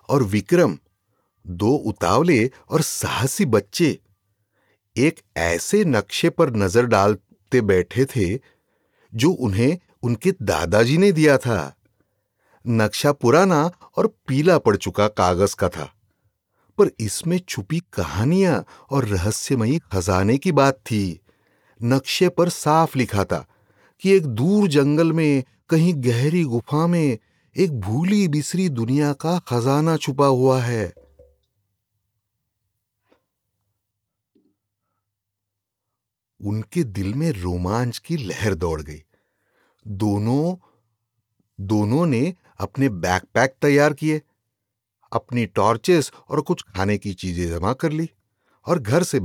और विक्रम, दो उतावले और साहसी बच्चे, एक ऐसे नक्शे पर नजर डालते बैठे थे जो उन्हें उनके दादाजी ने दिया था। नक्शा पुराना और पीला पड़ चुका कागज का था, पर इसमें छुपी कहानियां और रहस्यमयी खजाने की बात थी। नक्शे पर साफ लिखा था कि एक दूर जंगल में, कहीं गहरी गुफा में, एक भूली बिसरी दुनिया का खजाना छुपा हुआ है। उनके दिल में रोमांच की लहर दौड़ गई। दोनों दोनों ने अपने बैकपैक तैयार किए, अपनी टॉर्चेस और कुछ खाने की चीजें जमा कर ली और घर से